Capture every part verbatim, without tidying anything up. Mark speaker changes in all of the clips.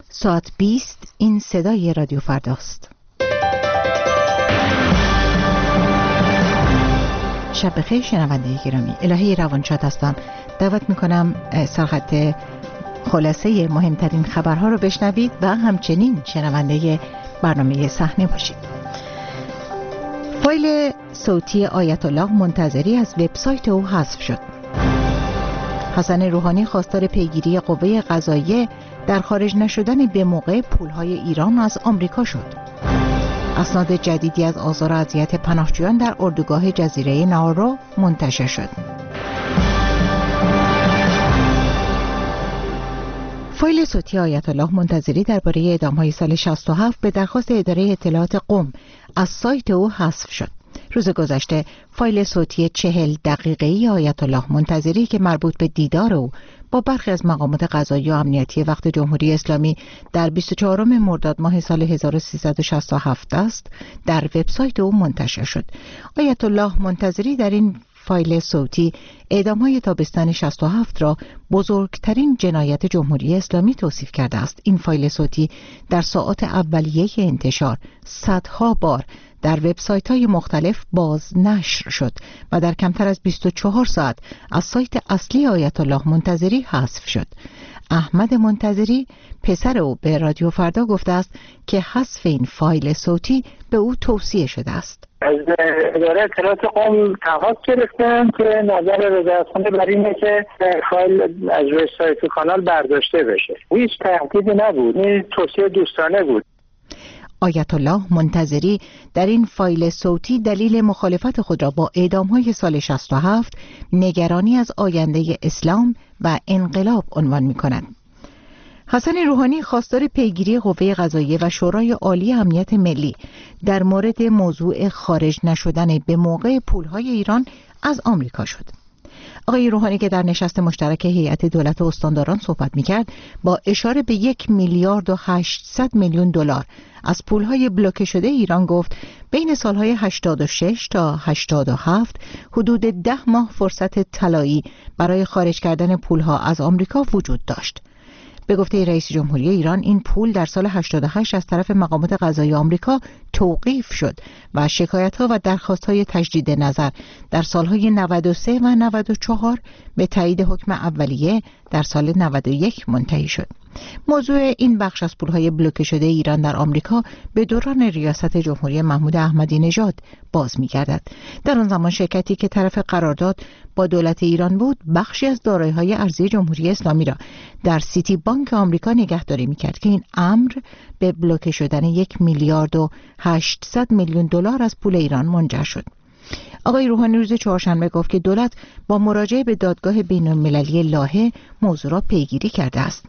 Speaker 1: ساعت بیست این صدای رادیو فرداست. شب بخیر شنونده گرامی، الهی روانشاد هستم. دعوت میکنم سرخط خلاصه مهمترین خبرها رو بشنوید و همچنین شنونده برنامه صحنه باشید. فایل صوتی آیت الله منتظری از وبسایت او حذف شد. حسن روحانی خواستار پیگیری قوه قضاییه در خارج نشدن به موقع پولهای ایران از آمریکا شد. اسناد جدیدی از آزار و اذیت پناهجویان در اردوگاه جزیره ناورو منتشر شد. فایل صوتی آیت الله منتظری درباره اعدام‌های سال شصت و هفت به درخواست اداره اطلاعات قم از سایت او حذف شد. روز گذشته فایل صوتی چهل دقیقه‌ای آیت الله منتظری که مربوط به دیدار او با برخی از مقامات قضایی و امنیتی وقت جمهوری اسلامی در بیست و چهارم مرداد ماه سال هزار و سیصد و شصت و هفت است، در وبسایت او منتشر شد. آیت الله منتظری در این فایل صوتی اعدام‌های تابستان شصت و هفت را بزرگترین جنایت جمهوری اسلامی توصیف کرده است. این فایل صوتی در ساعات اولیه انتشار صدها بار در وبسایت‌های مختلف باز نشر شد و در کمتر از بیست و چهار ساعت از سایت اصلی آیت الله منتظری حذف شد. احمد منتظری پسر او به رادیو فردا گفته است که حذف این فایل صوتی به او توصیه شده است.
Speaker 2: از اداره اطلاعات قم تماس گرفتم که نظر وزارتخانه بر اینه که فایل از روی سایت کانال برداشته بشه. هیچ تهدیدی نبود، این توصیه دوستانه بود.
Speaker 1: آیت الله منتظری در این فایل صوتی دلیل مخالفت خود را با اعدام‌های سال شصت و هفت، نگرانی از آینده اسلام و انقلاب عنوان می‌کند. حسن روحانی خواستار پیگیری قوه قضاییه و شورای عالی امنیت ملی در مورد موضوع خارج نشدن به موقع پولهای ایران از آمریکا شد. آقای روحانی که در نشست مشترک هیئت دولت و استانداران صحبت می‌کرد، با اشاره به یک میلیارد و هشتصد میلیون دلار از پولهای بلوکه شده ایران گفت بین سالهای هشتاد و شش تا هشتاد و هفت حدود ده ماه فرصت طلایی برای خارج کردن پولها از آمریکا وجود داشت. به گفته رئیس جمهوری ایران، این پول در سال هشتاد و هشت از طرف مقامات قضایی آمریکا توقیف شد و شکایت‌ها و درخواست‌های تجدید نظر در سالهای نود و سه و نود و چهار به تایید حکم اولیه در سال نود و یک منتهی شد. موضوع این بخش از پولهای بلوکه شده ایران در آمریکا به دوران ریاست جمهوری محمود احمدی نژاد باز می‌گردد. در آن زمان شرکتی که طرف قرارداد با دولت ایران بود، بخشی از دارایی‌های ارزی جمهوری اسلامی را در سیتی بانک آمریکا نگهداری می‌کرد که این امر به بلوکه شدن یک میلیارد و هشتصد میلیون دلار از پول ایران منجر شد. آقای روحانی روز چهارشنبه گفت که دولت با مراجعه به دادگاه بین‌المللی لاهه موضوع را پیگیری کرده است.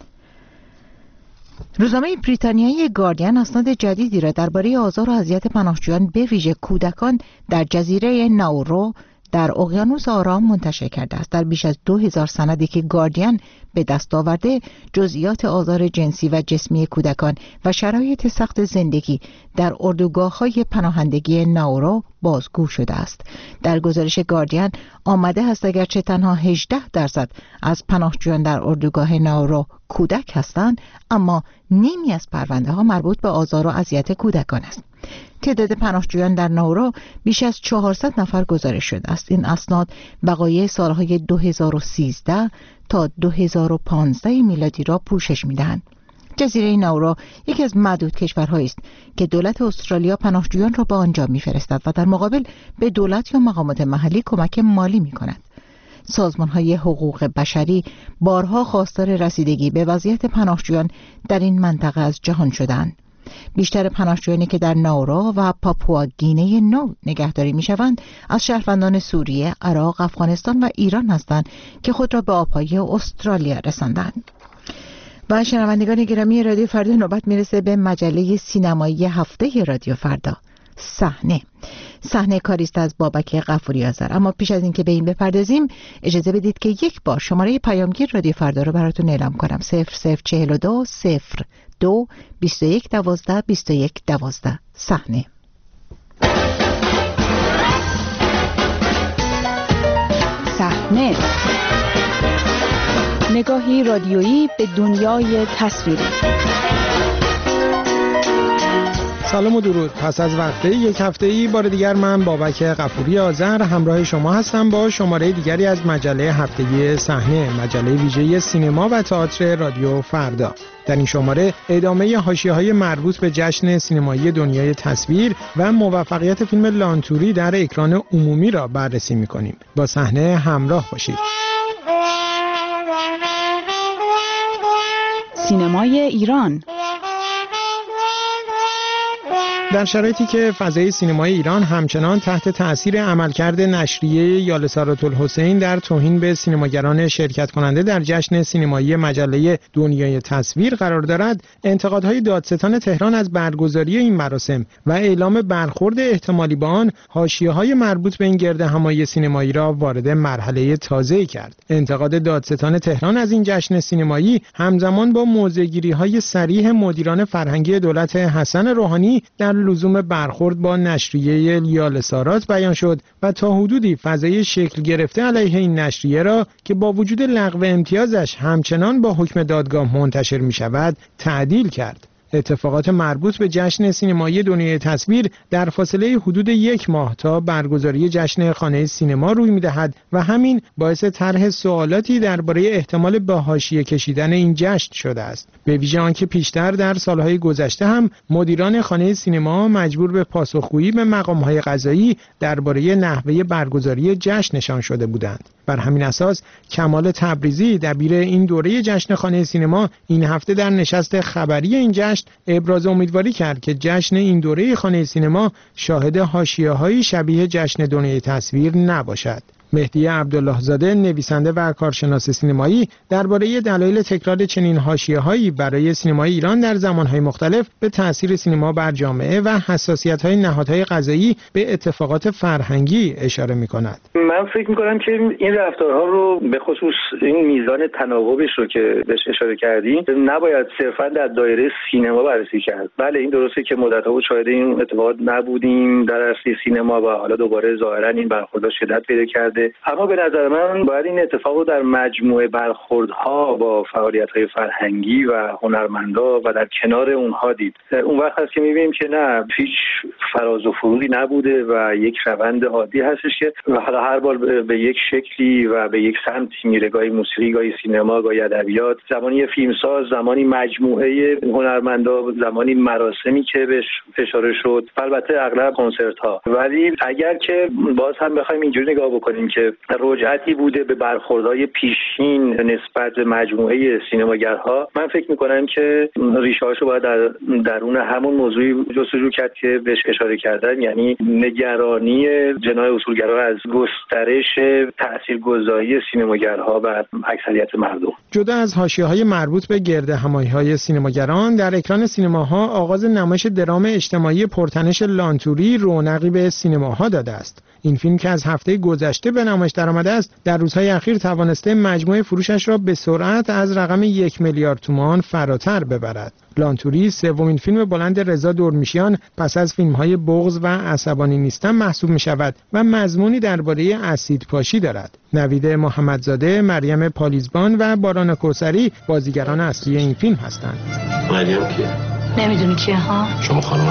Speaker 1: روزنامه بریتانیایی گاردین اسناد جدیدی را درباره آزار و اذیت پناهجویان به ویژه کودکان در جزیره ناورو در اقیانوس آرام منتشر کرده است. در بیش از دو هزار سندی که گاردین به دست آورده، جزئیات آزار جنسی و جسمی کودکان و شرایط سخت زندگی در اردوگاه‌های پناهندگی ناورو بازگو شده است. در گزارش گاردین آمده است اگرچه تنها هجده درصد از پناهجویان در اردوگاه ناورو کودک هستند، اما نیمی از پرونده ها مربوط به آزار و اذیت کودکان است. تعداد پناهجویان در ناورو بیش از چهارصد نفر گزارش شده است. این اسناد وقایع سالهای دو هزار و سیزده تا دو هزار و پانزده میلادی را پوشش می‌دهند. جزیره ناورو یکی از معدود کشورهایی است که دولت استرالیا پناهجویان را به آنجا می‌فرستد و در مقابل به دولت یا مقامات محلی کمک مالی می‌کند. سازمان‌های حقوق بشری بارها خواستار رسیدگی به وضعیت پناهجویان در این منطقه از جهان شدند. بیشتر پناهجویانی که در ناورو و پاپوآگینه نو نگهداری می‌شوند از شهروندان سوریه، عراق، افغانستان و ایران هستند که خود را به آب‌های استرالیا رساندند. و شنوندگان گرامی رادیو فردا، نوبت میرسه به مجله سینمایی هفته رادیو فردا، صحنه. صحنه کاری است از بابک غفوری آذر. اما پیش از اینکه به این بپردازیم، اجازه بدید که یک بار شماره پیامگیر رادیو فردا رو براتون اعلام کنم: صفر صفر چهل و دو صفر دو بیست و یک دوازده بیست و یک دوازده. صحنه. صحنه
Speaker 3: نگاهی رادیویی به دنیای تصویری.
Speaker 4: سلام و درود. پس از وقفه یک هفته‌ای بار دیگر من بابک غفوری آذر همراه شما هستم با شماره دیگری از مجله هفتگی صحنه، مجله ویژه سینما و تئاتر رادیو فردا. در این شماره ادامه حاشیه‌های مربوط به جشن سینمایی دنیای تصویر و موفقیت فیلم لانتوری در اکران عمومی را بررسی می‌کنیم. با صحنه همراه باشید.
Speaker 3: سینمای ایران.
Speaker 4: در شرایطی که فضای سینمای ایران همچنان تحت تأثیر عملکرد نشریه یالسارات‌الحسین در توهین به سینماگران شرکت کننده در جشن سینمایی مجله دنیای تصویر قرار دارد، انتقادهای دادستان تهران از برگزاری این مراسم و اعلام برخورد احتمالی با آن، حاشیه‌های مربوط به این گردهمایی سینمایی را وارد مرحله تازه‌ای کرد. انتقاد دادستان تهران از این جشن سینمایی همزمان با موضع‌گیری‌های صریح مدیران فرهنگی دولت حسن روحانی در لزوم برخورد با نشریه یالسارات بیان شد و تا حدودی فضای شکل گرفته علیه این نشریه را که با وجود لغو امتیازش همچنان با حکم دادگاه منتشر می شود تعدیل کرد. اتفاقات مربوط به جشن سینمایی دنیای تصویر در فاصله حدود یک ماه تا برگزاری جشن خانه سینما روی می‌دهد و همین باعث طرح سوالاتی درباره احتمال به حاشیه کشیدن این جشن شده است. به ویژه آنکه پیشتر در سالهای گذشته هم مدیران خانه سینما مجبور به پاسخگویی به مقام‌های قضایی درباره نحوه برگزاری جشنشان شده بودند. بر همین اساس کمال تبریزی دبیر این دوره جشن خانه سینما این هفته در نشست خبری این جشن ابراز امیدواری کرد که جشن این دوره خانه سینما شاهد حاشیه‌های شبیه جشن دنیای تصویر نباشد. مهدی عبدالله زاده، نویسنده و کارشناس سینمایی، درباره دلایل تکرار چنین حاشیه‌هایی برای سینمای ایران در زمانهای مختلف به تأثیر سینما بر جامعه و حساسیت‌های نهادهای قضایی به اتفاقات فرهنگی اشاره می‌کند.
Speaker 5: من فکر می‌کنم که این رفتارها رو به خصوص این میزان تناوبش رو که بهش اشاره کردیم نباید صرفاً در دایره سینما بررسی کرد. بله این درسته که مدت‌ها بود شاهد این اتفاقات نبودیم در عرصه سینما و حالا دوباره ظاهراً این برخوردها شدت پیدا کرده. اما به نظر من باید این اتفاق رو در مجموعه برخوردها با فعالیت‌های فرهنگی و هنرمندا و در کنار اونها دید. اون وقت هست که می‌بینیم که نه هیچ فراز و فرودی نبوده و یک روند عادی هستش که حالا هر بار به یک شکلی و به یک سمتی میره، گاهی موسیقی، گاهی سینما، گاهی ادبیات، زمانی فیلمساز، زمانی مجموعه هنرمندا، زمانی مراسمی که بهش اشاره شد، البته اغلب کنسرت‌ها. ولی اگر که باز هم بخوایم اینجوری نگاه بکنیم که رجعتی بوده به برخوردهای پیشین نسبت به مجموعه سینماگرها، من فکر میکنم که ریشه‌هاشو باید در درون همون موضوعی جستجو کرد که بهش اشاره کردن، یعنی نگرانی جناح اصولگرا از گسترش تاثیرگذاری سینماگرها بر اکثریت مردم.
Speaker 4: جدا از حاشیه‌های مربوط به گردهمایی‌های سینماگران، در اکران سینماها آغاز نمایش درام اجتماعی پرتنش لانتوری رونقی به سینماها داده است. این فیلم که از هفته گذشته به نمایش درآمده است، در روزهای اخیر توانسته مجموع فروشش را به سرعت از رقم یک میلیارد تومان فراتر ببرد. لانتوری سومین فیلم بلند رضا دورمیشیان پس از فیلم‌های بغض و عصبانی نیستم محسوب می‌شود و مضمونی درباره اسیدپاشی دارد. نوید محمدزاده، مریم پالیزبان و باران کوثری بازیگران اصلی این فیلم هستند.
Speaker 6: مریم کیه؟
Speaker 7: نمیدونی کیه ها؟
Speaker 6: شما خانم؟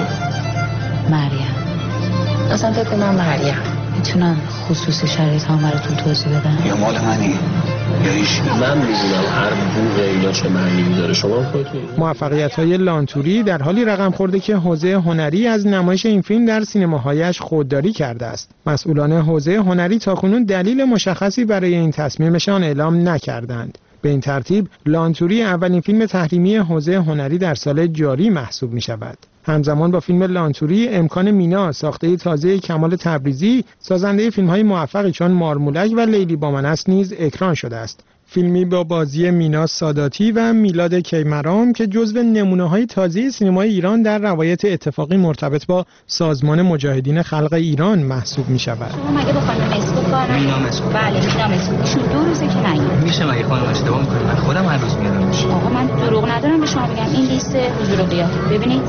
Speaker 7: مریم.
Speaker 8: اصلا فکر کنم مریم.
Speaker 7: میتونم خصوص شرایط ها براتون توضیح بدم؟
Speaker 6: یا مال منی یا ایش. من میدونم هر بوغ اینا چه معنی داره. شما خودتون.
Speaker 4: موفقیت‌های لانتوری در حالی رقم خورده که حوزه هنری از نمایش این فیلم در سینماهایش خودداری کرده است. مسئولان حوزه هنری تاکنون دلیل مشخصی برای این تصمیمشان اعلام نکردند. به این ترتیب لانتوری اولین فیلم تحریمی حوزه هنری در سال جاری محسوب می شود. همزمان با فیلم لانتوری، امکان مینا، ساخته تازه کمال تبریزی، سازنده فیلم‌های موفقی چون مارمولک و لیلی با من است نیز اکران شده است. فیلمی با بازی مینا ساداتی و میلاد کیمرام که جزو نمونه‌های تازه سینمای ایران در روایت اتفاقی مرتبط با سازمان مجاهدین خلق ایران محسوب می‌شود.
Speaker 9: شما مگه با خانم مسعود کار
Speaker 10: مینا مسعود؟
Speaker 9: بله مینا مسعود. ایشون دو روزه که نیومد.
Speaker 10: میشه مگه خانم اشتباه می‌کنه؟ من خودم هر روز میارمش.
Speaker 9: آقا من دروغ ندارم به شما بگم، این لیست حضور و غیاب. ببینید.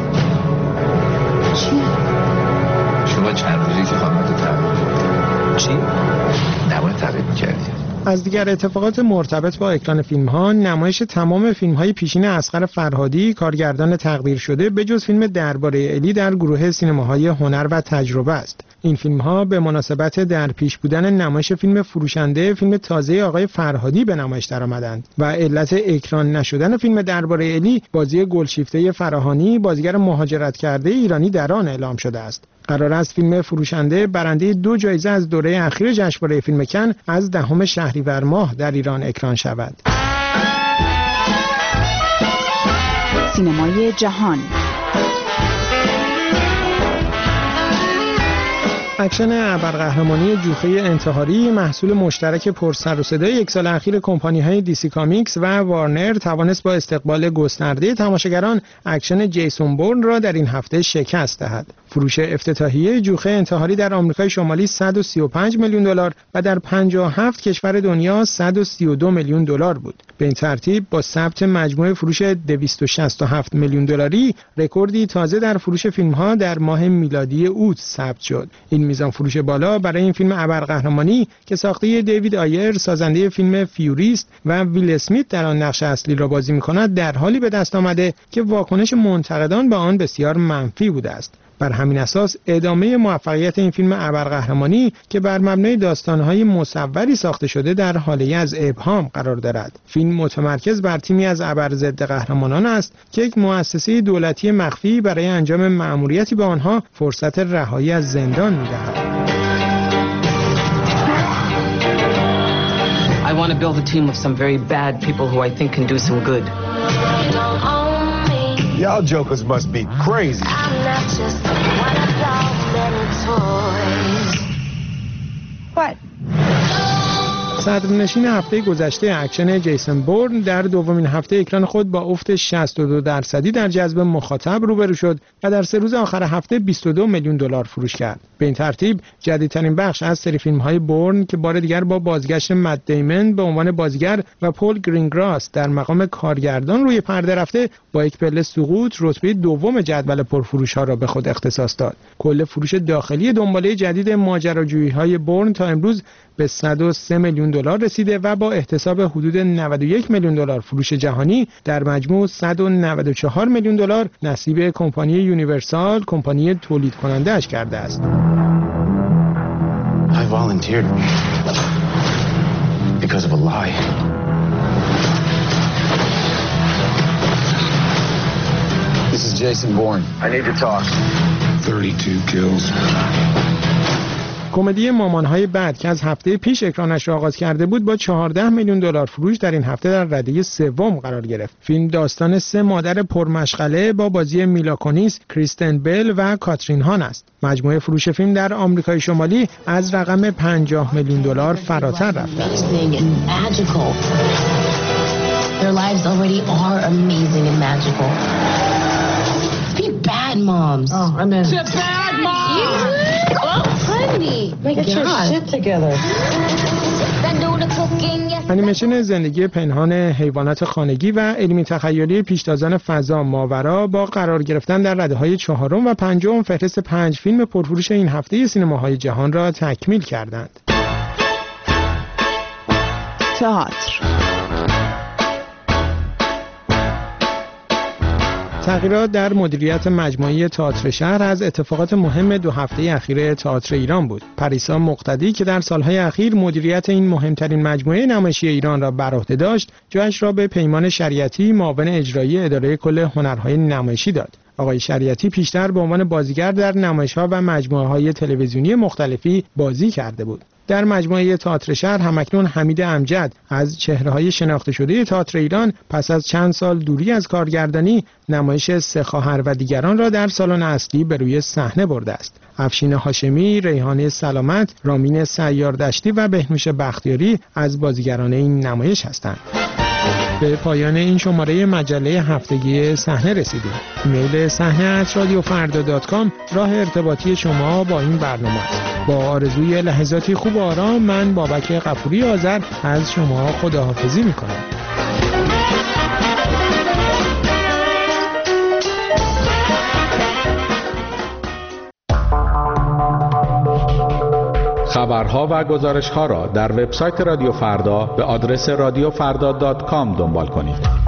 Speaker 9: چی؟
Speaker 6: شما چند روزی که خانم تو تبریک.
Speaker 10: چی؟
Speaker 6: نباید تبریک می‌کردی.
Speaker 4: از دیگر اتفاقات مرتبط با اکران فیلم‌ها، نمایش تمام فیلم‌های پیشین اصغر فرهادی، کارگردان تقدیر شده، به جز فیلم درباره الی در گروه سینماهای هنر و تجربه است. این فیلم‌ها به مناسبت در پیش بودن نمایش فیلم فروشنده، فیلم تازه آقای فرهادی به نمایش درآمدند و علت اکران نشدن فیلم درباره الی بازی گلشیفته فراهانی، بازیگر مهاجرت کرده ایرانی در آن اعلام شده است. قرار است فیلم فروشنده برنده دو جایزه از دوره اخیر جشنواره فیلم کن از دهم شهریور ماه در ایران اکران شود.
Speaker 3: سینمای جهان.
Speaker 4: اکشن ابرقهرمانی جوخه انتحاری محصول مشترک پرسر و صدای یک سال اخیر کمپانی‌های دیسی کامیکس و وارنر توانست با استقبال گسترده تماشاگران اکشن جیسون بورن را در این هفته شکست دهد. فروش افتتاحیه جوخه انتحاری در آمریکای شمالی صد و سی و پنج میلیون دلار و در پنجاه و هفت کشور دنیا صد و سی و دو میلیون دلار بود. به این ترتیب با ثبت مجموع فروش دویست و شصت و هفت میلیون دلاری، رکوردی تازه در فروش فیلم‌ها در ماه میلادی اوت ثبت شد. این میزان فروش بالا برای این فیلم ابرقهرمانی که ساخته دیوید آیر سازنده فیلم فیوریست و ویل اسمیت در آن نقش اصلی را بازی می‌کند در حالی به دست آمده که واکنش منتقدان به آن بسیار منفی بوده است. بر همین اساس ادامه موفقیت این فیلم ابرقهرمانی که بر مبنای داستان‌های مصوری ساخته شده در حاله از ابهام قرار دارد. فیلم متمرکز بر تیمی از ابرضد قهرمانان است که یک مؤسسه دولتی مخفی برای انجام مأموریتی به آنها فرصت رهایی از زندان می‌دهد.
Speaker 11: I want to build a team of some very bad people who I think can do some good.
Speaker 12: Y'all jokers must be crazy.
Speaker 13: I'm not just one of y'all many toys.
Speaker 3: What?
Speaker 4: صدرنشین هفته گذشته اکشن جیسون بورن در دومین هفته اکران خود با افت شصت و دو درصدی در جذب مخاطب روبرو شد و در سه روز آخر هفته بیست و دو میلیون دلار فروش کرد. به این ترتیب جدیدترین بخش از سری فیلم‌های بورن که بار دیگر با بازگشت مت دیمن به عنوان بازیگر و پول گرینگراس در مقام کارگردان روی پرده رفته، با یک پله سقوط رتبه دوم جدول پرفروش‌ها را به خود اختصاص داد. کل فروش داخلی دنباله جدید ماجراجویی‌های بورن تا امروز به صد و سه میلیون دلار رسیده و با احتساب حدود نود و یک میلیون دلار فروش جهانی در مجموع صد و نود و چهار میلیون دلار نصیب کمپانی یونیورسال، کمپانی تولید کننده اش کرده است.
Speaker 12: I volunteered because of a lie. This is Jason Bourne. I need to talk. thirty-two kills.
Speaker 4: کمدی مامان‌های بد که از هفته پیش اکرانش را آغاز کرده بود با چهارده میلیون دلار فروش در این هفته در رده سوم قرار گرفت. فیلم داستان سه مادر پرمشغله با بازی میلا کونیس، کریستن بل و کاترین هان است. مجموع فروش فیلم در آمریکای شمالی از رقم پنجاه میلیون دلار فراتر رفته است.
Speaker 7: Their lives already are amazing and magical. Be bad moms.
Speaker 11: Oh, I'm in.
Speaker 7: To bad moms. Oh, honey. Get your shit together.
Speaker 4: انیمیشن زندگی پنهان حیوانات خانگی و علمی تخیلی پیشتازان فضا ماورا با قرار گرفتن در رده‌های چهارم و پنجم فهرست پنج فیلم پرفروش این هفته سینماهای جهان را تکمیل کردند.
Speaker 3: تئاتر.
Speaker 4: تغییرات در مدیریت مجموعه تئاتر شهر از اتفاقات مهم دو هفته اخیر تئاتر ایران بود. پریسا مقتدی که در سالهای اخیر مدیریت این مهمترین مجموعه نمایشی ایران را بر عهده داشت، جایش را به پیمان شریعتی، معاون اجرایی اداره کل هنرهای نمایشی داد. آقای شریعتی پیشتر به عنوان بازیگر در نمایش‌ها و مجموعه‌های تلویزیونی مختلفی بازی کرده بود. در مجموعه تئاتر شهر همکنون حمید امجد از چهره‌های شناخته شده تئاتر ایران پس از چند سال دوری از کارگردانی نمایش سه خواهر و دیگران را در سالن اصلی به روی صحنه برده است. افشین هاشمی، ریحانه سلامت، رامین سیاردشتی و بهنوش بختیاری از بازیگران این نمایش هستند. به پایان این شماره مجله هفتگی صحنه رسیدیم. ایمیل صحنه ات رادیو فردا دات کام راه ارتباطی شما با این برنامه است. با آرزوی لحظاتی خوب و آرام، من بابک غفوری آذر از شما خداحافظی می‌کنم.
Speaker 14: خبر خبرها و گزارش‌ها را در وبسایت رادیو فردا به آدرس رادیو فردا دات کام دنبال کنید.